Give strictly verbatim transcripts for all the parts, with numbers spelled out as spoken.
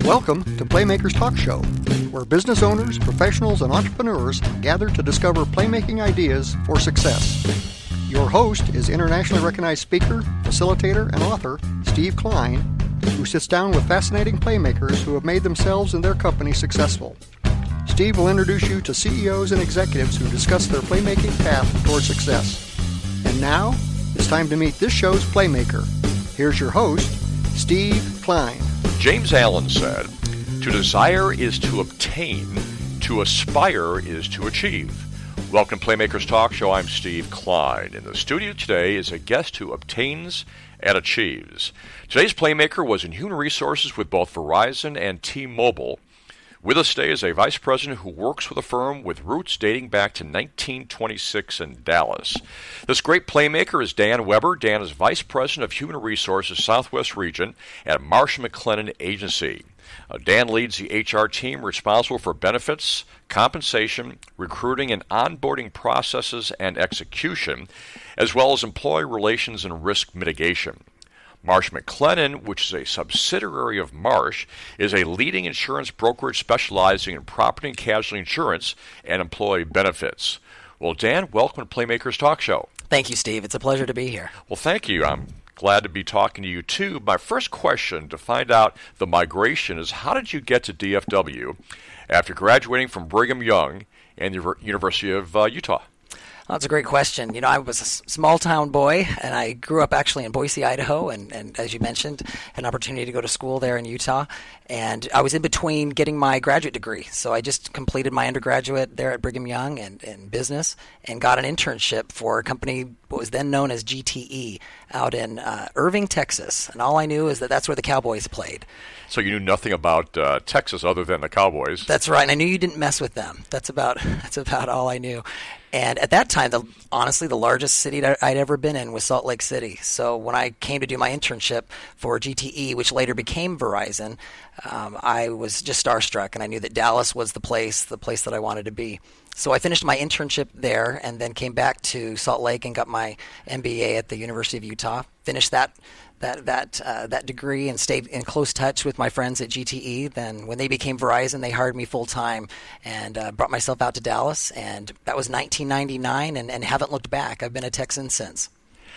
Welcome to Playmakers Talk Show, where business owners, professionals, and entrepreneurs gather to discover playmaking ideas for success. Your host is internationally recognized speaker, facilitator, and author Steve Klein, who sits down with fascinating playmakers who have made themselves and their company successful. Steve will introduce you to C E Os and executives who discuss their playmaking path toward success. And now, it's time to meet this show's playmaker. Here's your host, Steve Klein. James Allen said, "To desire is to obtain, to aspire is to achieve." Welcome to Playmakers Talk Show. I'm Steve Klein. In the studio today is a guest who obtains and achieves. Today's Playmaker was in human resources with both Verizon and T-Mobile. With us today is a vice president who works with a firm with roots dating back to nineteen twenty-six in Dallas. This great playmaker is Dan Weber. Dan is vice president of human resources Southwest region at Marsh McLennan Agency. Uh, Dan leads the H R team responsible for benefits, compensation, recruiting, and onboarding processes and execution, as well as employee relations and risk mitigation. Marsh McLennan, which is a subsidiary of Marsh, is a leading insurance brokerage specializing in property and casualty insurance and employee benefits. Well, Dan, welcome to Playmakers Talk Show. Thank you, Steve. It's a pleasure to be here. Well, thank you. I'm glad to be talking to you, too. My first question to find out the migration is, how did you get to D F W after graduating from Brigham Young and the University of uh, Utah? Well, that's a great question. You know, I was a small-town boy, and I grew up actually in Boise, Idaho, and, and as you mentioned, had an opportunity to go to school there in Utah. And I was in between getting my graduate degree. So I just completed my undergraduate there at Brigham Young and in business and got an internship for a company, what was then known as G T E, out in uh, Irving, Texas. And all I knew is that that's where the Cowboys played. So you knew nothing about uh, Texas other than the Cowboys. That's right, and I knew you didn't mess with them. That's about that's about all I knew. And at that time, the, honestly, the largest city that I'd ever been in was Salt Lake City. So when I came to do my internship for G T E, which later became Verizon, um, I was just starstruck, and I knew that Dallas was the place, the place that I wanted to be. So I finished my internship there and then came back to Salt Lake and got my M B A at the University of Utah, finished that that that uh, that degree and stayed in close touch with my friends at G T E. Then when they became Verizon, they hired me full-time and uh, brought myself out to Dallas. And that was nineteen ninety-nine and, and haven't looked back. I've been a Texan since.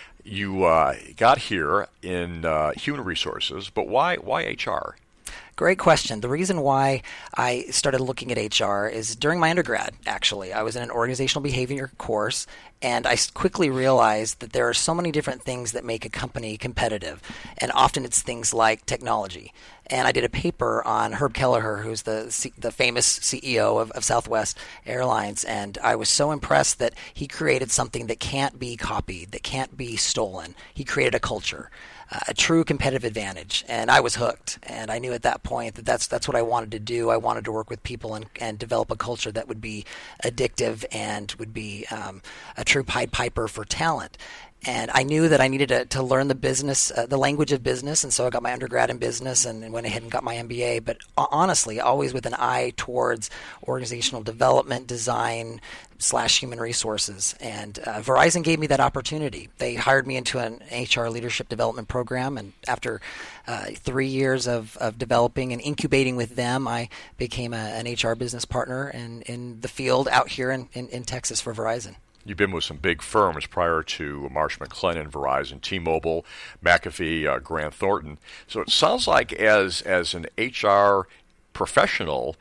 You uh, got here in uh, human resources, but why why H R? Great question. The reason why I started looking at H R is during my undergrad, actually. I was in an organizational behavior course, and I quickly realized that there are so many different things that make a company competitive, and often it's things like technology. And I did a paper on Herb Kelleher, who's the C- the famous C E O of, of Southwest Airlines, and I was so impressed that he created something that can't be copied, that can't be stolen. He created a culture. Uh, a true competitive advantage, and I was hooked. And I knew at that point that that's that's what I wanted to do. I wanted to work with people and, and develop a culture that would be addictive and would be um, a true Pied Piper for talent. And I knew that I needed to, to learn the business, uh, the language of business, and so I got my undergrad in business and, and went ahead and got my M B A. But honestly, always with an eye towards organizational development, design, slash human resources. And uh, Verizon gave me that opportunity. They hired me into an H R leadership development program, and after uh, three years of, of developing and incubating with them, I became a, an H R business partner in, in the field out here in, in, in Texas for Verizon. You've been with some big firms prior to Marsh McLennan, Verizon, T-Mobile, McAfee, uh, Grant Thornton. So it sounds like as as an H R professional,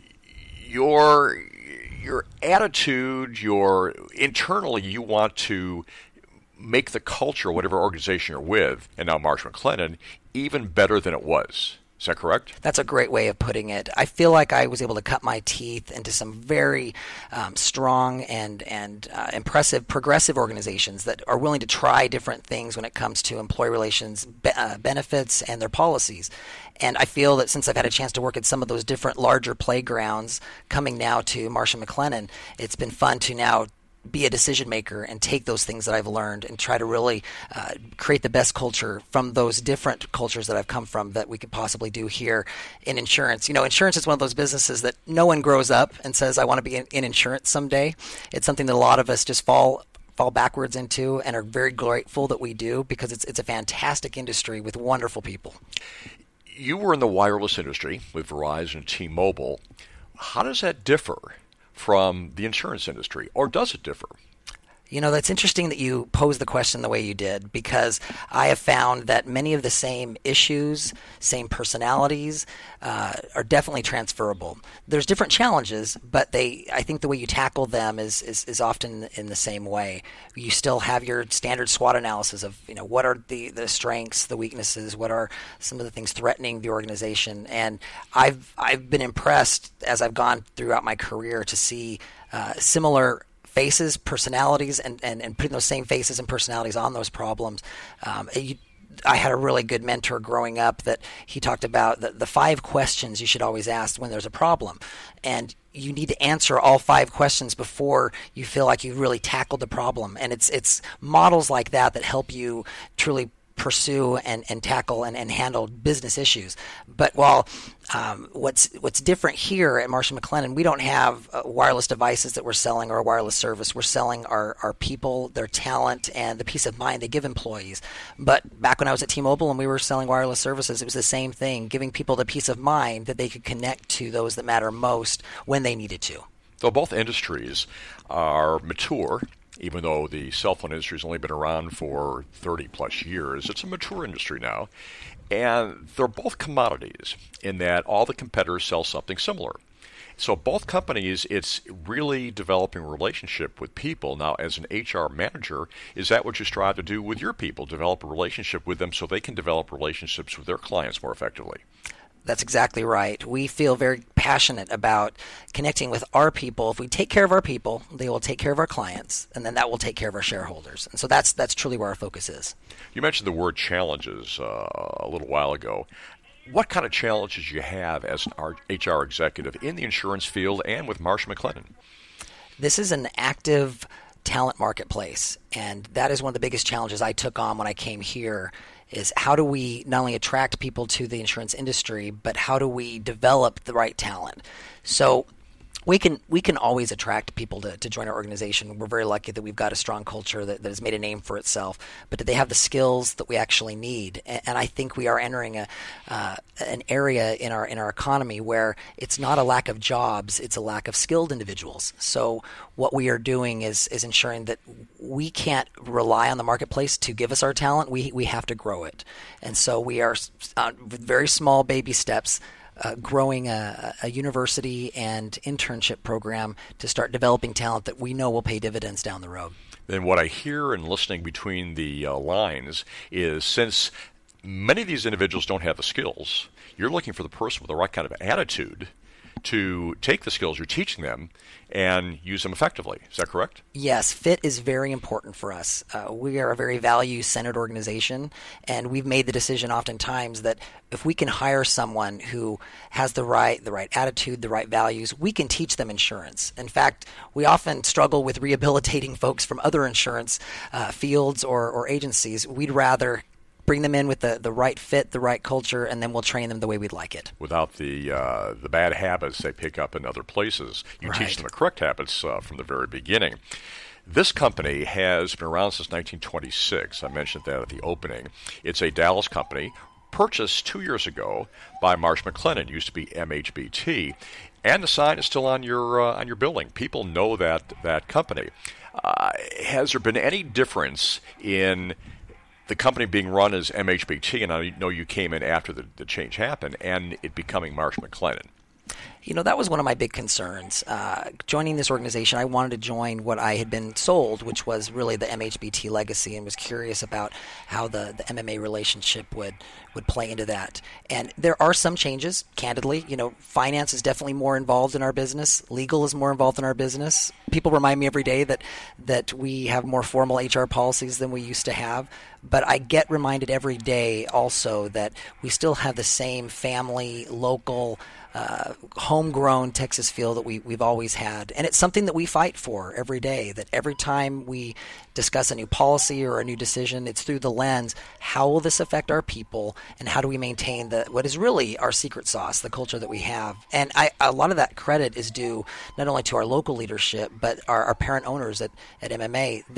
your your attitude, your internally, you want to make the culture, whatever organization you're with, and now Marsh McLennan, even better than it was. Is that correct? That's a great way of putting it. I feel like I was able to cut my teeth into some very um, strong and and uh, impressive progressive organizations that are willing to try different things when it comes to employee relations, be- uh, benefits, and their policies. And I feel that since I've had a chance to work at some of those different larger playgrounds, coming now to Marsh and McLennan, it's been fun to now be a decision maker and take those things that I've learned and try to really uh, create the best culture from those different cultures that I've come from that we could possibly do here in insurance. You know, insurance is one of those businesses that no one grows up and says, I want to be in, in insurance someday. It's something that a lot of us just fall fall backwards into and are very grateful that we do, because it's it's a fantastic industry with wonderful people. You were in the wireless industry with Verizon and T-Mobile. How does that differ from the insurance industry, or does it differ? You know, that's interesting that you pose the question the way you did, because I have found that many of the same issues, same personalities, uh, are definitely transferable. There's different challenges, but they, I think the way you tackle them is, is, is often in the same way. You still have your standard SWOT analysis of, you know, what are the, the strengths, the weaknesses, what are some of the things threatening the organization. And I've, I've been impressed as I've gone throughout my career to see uh, similar faces, personalities, and, and, and putting those same faces and personalities on those problems. Um, you, I had a really good mentor growing up that he talked about the, the five questions you should always ask when there's a problem. And you need to answer all five questions before you feel like you've really tackled the problem. And it's it's models like that that help you truly pursue and, and tackle and, and handle business issues. But while um, what's what's different here at Marsh and McLennan, we don't have uh, wireless devices that we're selling or a wireless service. We're selling our, our people, their talent, and the peace of mind they give employees. But back when I was at T-Mobile and we were selling wireless services, it was the same thing, giving people the peace of mind that they could connect to those that matter most when they needed to. So both industries are mature. Even though the cell phone industry has only been around for thirty plus years, it's a mature industry now. And they're both commodities in that all the competitors sell something similar. So both companies, it's really developing a relationship with people. Now, as an H R manager, is that what you strive to do with your people, develop a relationship with them so they can develop relationships with their clients more effectively? That's exactly right. We feel very passionate about connecting with our people. If we take care of our people, they will take care of our clients, and then that will take care of our shareholders. And so that's that's truly where our focus is. You mentioned the word challenges uh, a little while ago. What kind of challenges do you have as an H R executive in the insurance field and with Marsh and McLennan? This is an active talent marketplace, and that is one of the biggest challenges I took on when I came here. Is how do we not only attract people to the insurance industry, but how do we develop the right talent? So we can we can always attract people to, to join our organization. We're very lucky that we've got a strong culture that, that has made a name for itself. But do they have the skills that we actually need? And, and I think we are entering a uh, an area in our in our economy where it's not a lack of jobs, it's a lack of skilled individuals. So what we are doing is is ensuring that we can't rely on the marketplace to give us our talent. We we have to grow it. And so we are uh, with very small baby steps Uh, growing a, a university and internship program to start developing talent that we know will pay dividends down the road. Then what I hear and listening between the uh, lines is, since many of these individuals don't have the skills, you're looking for the person with the right kind of attitude to take the skills you're teaching them and use them effectively. Is that correct? Yes, fit is very important for us. Uh, we are a very value-centered organization, and we've made the decision oftentimes that if we can hire someone who has the right the right attitude, the right values, we can teach them insurance. In fact, we often struggle with rehabilitating folks from other insurance uh, fields or, or agencies. We'd rather bring them in with the, the right fit, the right culture, and then we'll train them the way we'd like it. Without the uh, the bad habits they pick up in other places. You Right. teach them the correct habits uh, from the very beginning. This company has been around since nineteen twenty-six. I mentioned that at the opening. It's a Dallas company, purchased two years ago by Marsh McLennan. It used to be M H B T. And the sign is still on your uh, on your building. People know that, that company. Uh, has there been any difference in the company being run as M H B T, and I know you came in after the, the change happened, and it becoming Marsh McLennan? You know, that was one of my big concerns. Uh, joining this organization, I wanted to join what I had been sold, which was really the M H B T legacy, and was curious about how the, the M M A relationship would, would play into that. And there are some changes, candidly. You know, finance is definitely more involved in our business. Legal is more involved in our business. People remind me every day that, that we have more formal H R policies than we used to have. But I get reminded every day also that we still have the same family, local, uh, homegrown Texas feel that we, we've always had. And it's something that we fight for every day, that every time we discuss a new policy or a new decision, it's through the lens, how will this affect our people, and how do we maintain the what is really our secret sauce, the culture that we have. And I, a lot of that credit is due not only to our local leadership, but our, our parent owners at, at M M A. They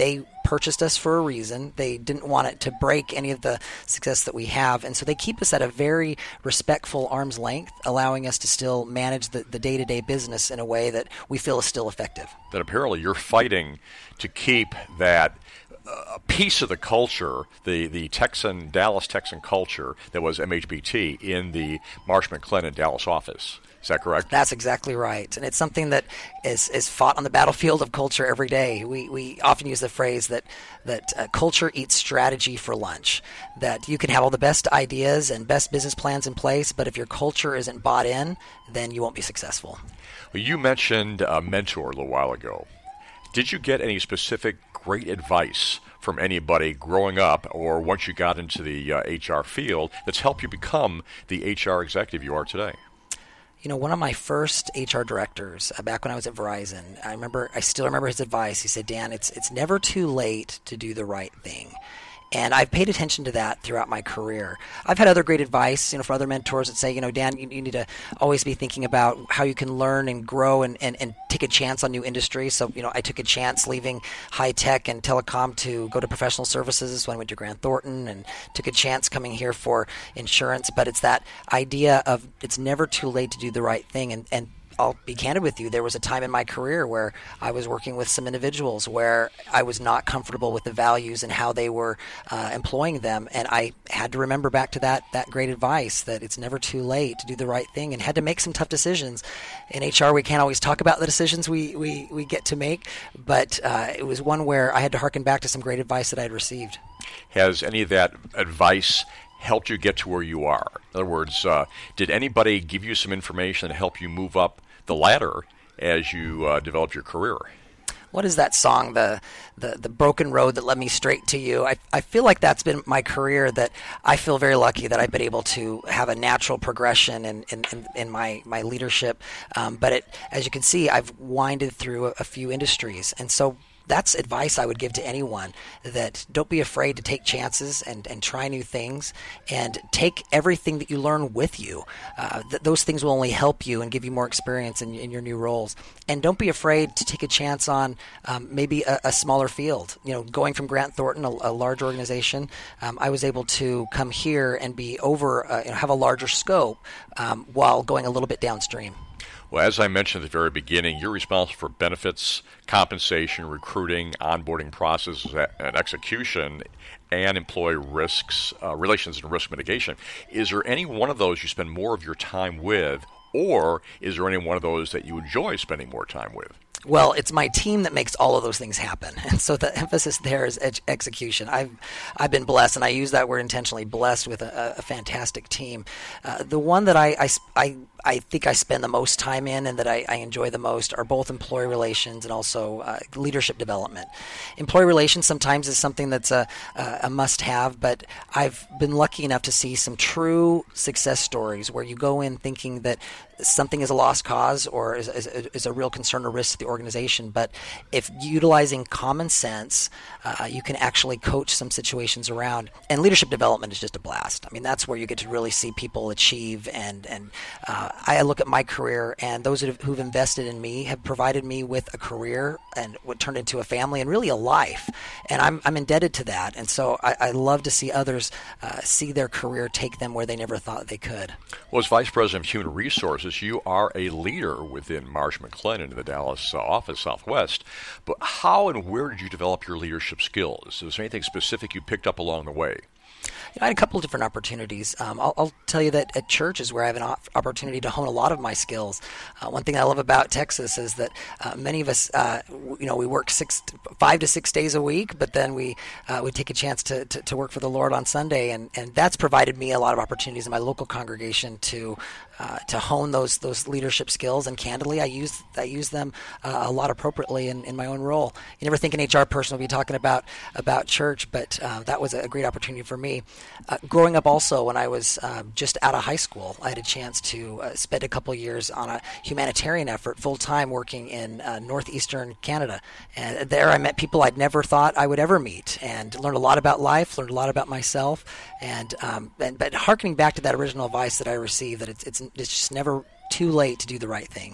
purchased us for a reason. They didn't want it to break any of the success that we have. And so they keep us at a very respectful arm's length, allowing us to still manage the, the day-to-day business in a way that we feel is still effective. That apparently you're fighting to keep that a piece of the culture, the, the Texan, Dallas Texan culture that was M H B T in the Marsh McLennan Dallas office. Is that correct? That's exactly right. And it's something that is, is fought on the battlefield of culture every day. We we often use the phrase that, that uh, culture eats strategy for lunch, that you can have all the best ideas and best business plans in place, but if your culture isn't bought in, then you won't be successful. Well, you mentioned a mentor a little while ago. Did you get any specific great advice from anybody growing up or once you got into the uh, H R field that's helped you become the H R executive you are today? You know, one of my first H R directors, uh, back when I was at Verizon, I remember, I still remember his advice. He said, Dan, it's it's never too late to do the right thing. And I've paid attention to that throughout my career. I've had other great advice, you know, from other mentors that say, you know, Dan, you, you need to always be thinking about how you can learn and grow and, and, and take a chance on new industries. So, you know, I took a chance leaving high tech and telecom to go to professional services when I went to Grant Thornton, and took a chance coming here for insurance. But it's that idea of it's never too late to do the right thing. And, and I'll be candid with you. There was a time in my career where I was working with some individuals where I was not comfortable with the values and how they were uh, employing them. And I had to remember back to that that great advice that it's never too late to do the right thing, and had to make some tough decisions. In H R, we can't always talk about the decisions we, we, we get to make, but uh, it was one where I had to hearken back to some great advice that I had received. Has any of that advice helped you get to where you are? In other words, uh, did anybody give you some information that helped you move up the ladder as you uh, developed your career? What is that song, the, the the broken road that led me straight to you? I, I feel like that's been my career, that I feel very lucky that I've been able to have a natural progression in, in, in, in my, my leadership. Um, but it, as you can see, I've winded through a, a few industries. And so that's advice I would give to anyone, that don't be afraid to take chances and, and try new things, and take everything that you learn with you. Uh, th- those things will only help you and give you more experience in, in your new roles. And don't be afraid to take a chance on um, maybe a, a smaller field. You know, going from Grant Thornton, a, a large organization, um, I was able to come here and be over, uh, you know, have a larger scope um, while going a little bit downstream. Well, as I mentioned at the very beginning, you're responsible for benefits, compensation, recruiting, onboarding processes, and execution, and employee risks, uh, relations and risk mitigation. Is there any one of those you spend more of your time with, or is there any one of those that you enjoy spending more time with? Well, it's my team that makes all of those things happen. And so the emphasis there is ed- execution. I've I've been blessed, and I use that word intentionally, blessed with a, a fantastic team. Uh, the one that I, I, I, I think I spend the most time in and that I, I enjoy the most are both employee relations and also uh, leadership development. Employee relations sometimes is something that's a, a, a must-have, but I've been lucky enough to see some true success stories where you go in thinking that something is a lost cause or is, is, is a real concern or risk to the organization. But if utilizing common sense, uh, you can actually coach some situations around. And leadership development is just a blast. I mean, that's where you get to really see people achieve. And, and uh, I look at my career, and those who have, who've invested in me have provided me with a career and what turned into a family and really a life. And I'm, I'm indebted to that. And so I, I love to see others uh, see their career take them where they never thought they could. Well, as Vice President of Human Resources, you are a leader within Marsh McLennan in the Dallas uh, office Southwest. But how and where did you develop your leadership skills? Is there anything specific you picked up along the way? You know, I had a couple of different opportunities. Um, I'll, I'll tell you that at church is where I have an op- opportunity to hone a lot of my skills. Uh, one thing I love about Texas is that uh, many of us, uh, w- you know, we work six, five to six days a week, but then we uh, we take a chance to, to, to work for the Lord on Sunday, and, and that's provided me a lot of opportunities in my local congregation to uh, to hone those those leadership skills. And candidly, I use I use them uh, a lot appropriately in, in my own role. You never think an H R person will be talking about about church, but uh, that was a great opportunity for me. Uh, growing up also, when I was uh, just out of high school, I had a chance to uh, spend a couple years on a humanitarian effort, full-time working in uh, northeastern Canada. And there I met people I'd never thought I would ever meet, and learned a lot about life, learned a lot about myself. And, um, and but harkening back to that original advice that I received, that it's, it's, it's just never too late to do the right thing.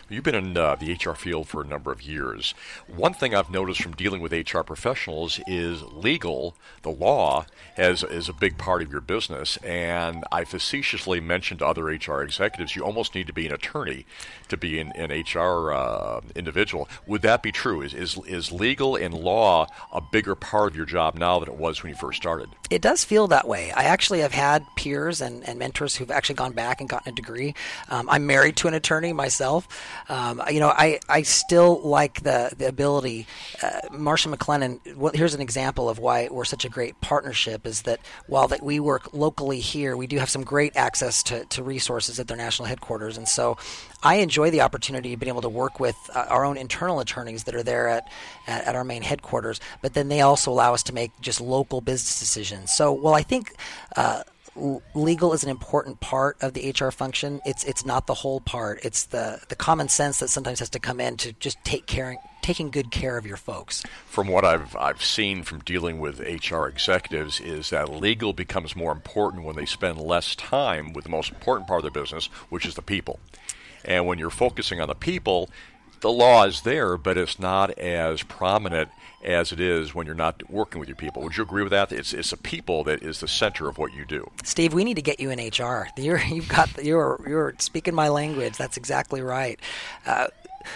You've been in uh, the H R field for a number of years. One thing I've noticed from dealing with H R professionals is legal, the law, has, is a big part of your business. And I facetiously mentioned to other H R executives, you almost need to be an attorney to be an, an H R uh, individual. Would that be true? Is, is is legal and law a bigger part of your job now than it was when you first started? It does feel that way. I actually have had peers and, and mentors who've actually gone back and gotten a degree. Um, I'm married to an attorney myself. Um, you know, I, I still like the, the ability. Uh, Marsh and McLennan, well, here's an example of why we're such a great partnership, is that while that we work locally here, we do have some great access to, to resources at their national headquarters. And so I enjoy the opportunity of being able to work with uh, our own internal attorneys that are there at, at, at our main headquarters, but then they also allow us to make just local business decisions. So, well, I think uh, l- legal is an important part of the H R function. It's it's not the whole part. It's the, the common sense that sometimes has to come in to just take care taking good care of your folks. From what I've I've seen from dealing with H R executives is that legal becomes more important when they spend less time with the most important part of their business, which is the people. And when you're focusing on the people, the law is there, but it's not as prominent as it is when you're not working with your people. Would you agree with that? It's it's the people that is the center of what you do. Steve, we need to get you in H R. You're you've got you're you're speaking my language. That's exactly right. Uh,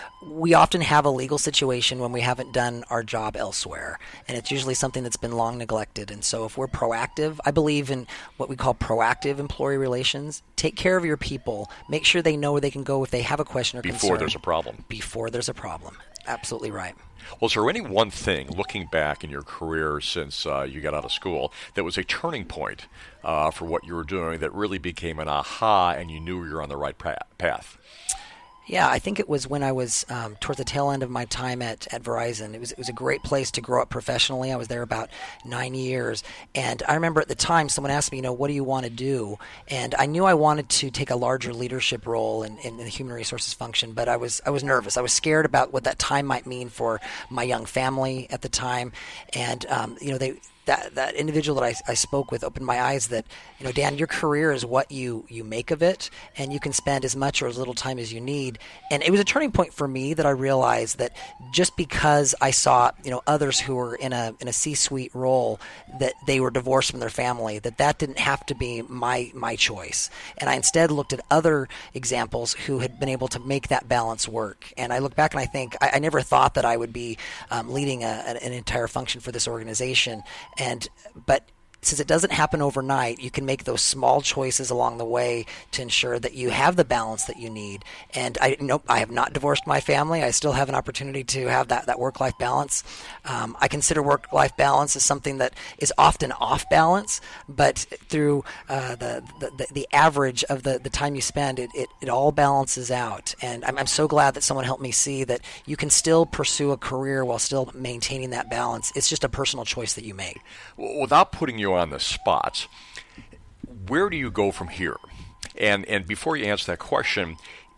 we often have a legal situation when we haven't done our job elsewhere, and it's usually something that's been long neglected. And so if we're proactive, I believe in what we call proactive employee relations. Take care of your people. Make sure they know where they can go if they have a question or Before concern. Before there's a problem. Before there's a problem. Absolutely right. Well, is there any one thing, looking back in your career since uh, you got out of school, that was a turning point uh, for what you were doing that really became an aha and you knew you were on the right path? Yeah, I think it was when I was um, towards the tail end of my time at, at Verizon. It was it was a great place to grow up professionally. I was there about nine years. And I remember at the time someone asked me, you know, what do you want to do? And I knew I wanted to take a larger leadership role in, in the human resources function, but I was I was nervous. I was scared about what that time might mean for my young family at the time. And, um, you know, they... That, that individual that I, I spoke with opened my eyes that, you know, Dan, your career is what you, you make of it, and you can spend as much or as little time as you need. And it was a turning point for me that I realized that just because I saw, you know, others who were in a in a C-suite role, that they were divorced from their family, that that didn't have to be my my choice. And I instead looked at other examples who had been able to make that balance work. And I look back and I think I, I never thought that I would be um, leading a, an, an entire function for this organization. And but since it doesn't happen overnight, you can make those small choices along the way to ensure that you have the balance that you need. And I nope, I have not divorced my family. I still have an opportunity to have that, that work-life balance. Um, I consider work-life balance as something that is often off balance, but through uh, the, the the average of the, the time you spend, it, it, it all balances out. And I'm, I'm so glad that someone helped me see that you can still pursue a career while still maintaining that balance. It's just a personal choice that you make. Without putting you on the spot, where do you go from here? And and before you answer that question,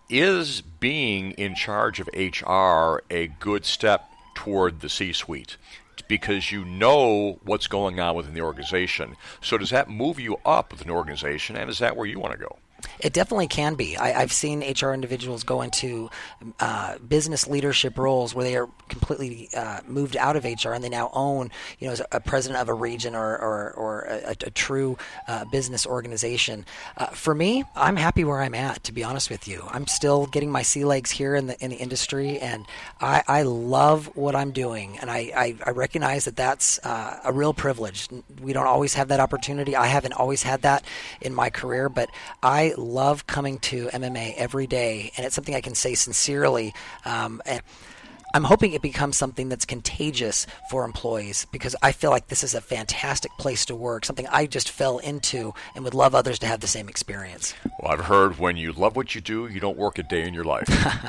is being in charge of H R a good step toward the C-suite? Because you know what's going on within the organization. So does that move you up with an organization, and is that where you want to go? It definitely can be. I, I've seen H R individuals go into uh, business leadership roles where they are completely uh, moved out of H R and they now own, you know, as a president of a region or or, or a, a true uh, business organization. Uh, for me, I'm happy where I'm at. To be honest with you, I'm still getting my sea legs here in the in the industry, and I, I love what I'm doing. And I I, I recognize that that's uh, a real privilege. We don't always have that opportunity. I haven't always had that in my career, but I love coming to M M A every day, and it's something I can say sincerely. Um, and I'm hoping it becomes something that's contagious for employees, because I feel like this is a fantastic place to work, something I just fell into and would love others to have the same experience. Well, I've heard when you love what you do, you don't work a day in your life.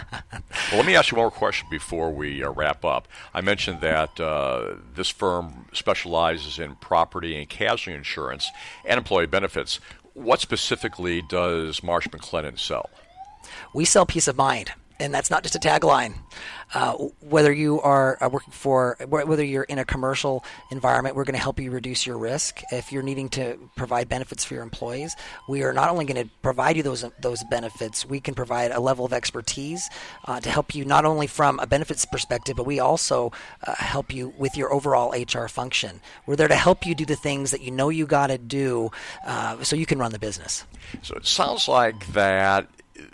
Well, let me ask you one more question before we uh, wrap up. I mentioned that uh, this firm specializes in property and casualty insurance and employee benefits. What specifically does Marsh McLennan sell? We sell peace of mind. and that's not just a tagline. Uh, whether you are working for, whether you're in a commercial environment, we're going to help you reduce your risk. If you're needing to provide benefits for your employees, we are not only going to provide you those those benefits, we can provide a level of expertise uh, to help you not only from a benefits perspective, but we also uh, help you with your overall H R function. We're there to help you do the things that you know you got to do uh, so you can run the business. So it sounds like that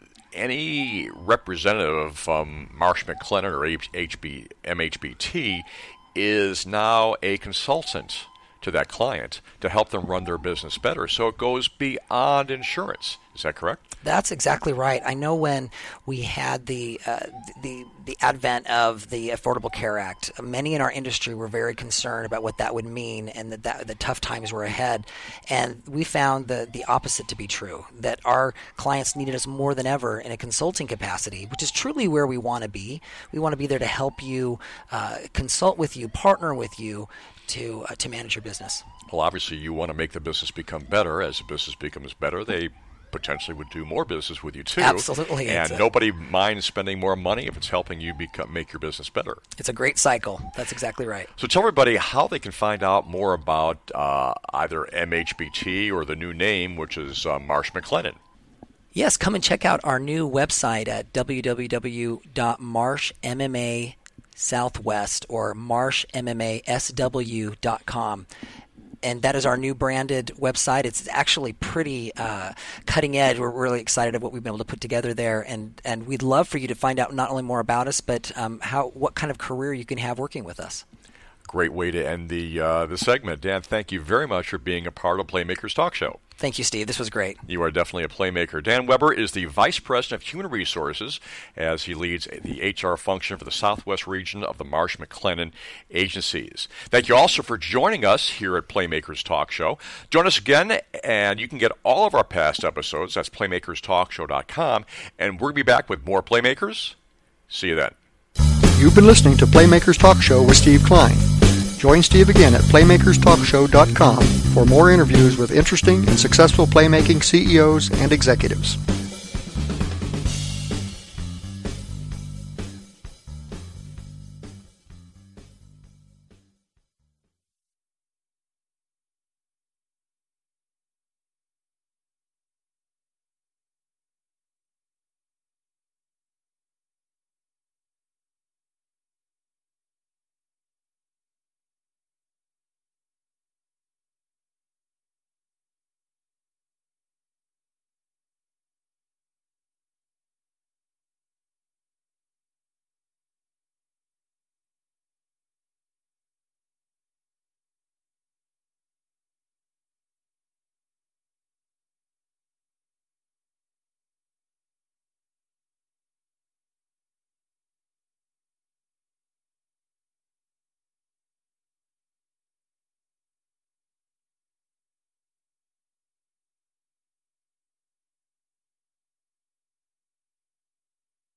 any representative from Marsh McLennan or H B, M H B T is now a consultant to that client to help them run their business better. So it goes beyond insurance. Is that correct? That's exactly right. I know when we had the uh, the the advent of the Affordable Care Act, many in our industry were very concerned about what that would mean and that, that the tough times were ahead. And we found the, the opposite to be true, that our clients needed us more than ever in a consulting capacity, which is truly where we want to be. We want to be there to help you, uh, consult with you, partner with you, to uh, to manage your business. Well, obviously you want to make the business become better. As the business becomes better, they potentially would do more business with you too. Absolutely. And a, nobody minds spending more money if it's helping you become, make your business better. It's a great cycle. That's exactly right. So tell everybody how they can find out more about uh, either M H B T or the new name, which is uh, Marsh McLennan. Yes, come and check out our new website at w w w dot marsh m m a southwest or marsh m m a s w dot com. And that is our new branded website. It's actually pretty uh, cutting edge. We're really excited about what we've been able to put together there, and, and we'd love for you to find out not only more about us, but um, how what kind of career you can have working with us. Great way to end the uh, the segment. Dan, thank you very much for being a part of Playmakers Talk Show. Thank you, Steve. This was great. You are definitely a playmaker. Dan Weber is the Vice President of Human Resources as he leads the H R function for the Southwest region of the Marsh McLennan agencies. Thank you also for joining us here at Playmakers Talk Show. Join us again, and you can get all of our past episodes. That's playmakers talk show dot com. And we're going to be back with more Playmakers. See you then. You've been listening to Playmakers Talk Show with Steve Klein. Join Steve again at playmakers talk show dot com for more interviews with interesting and successful playmaking C E Os and executives.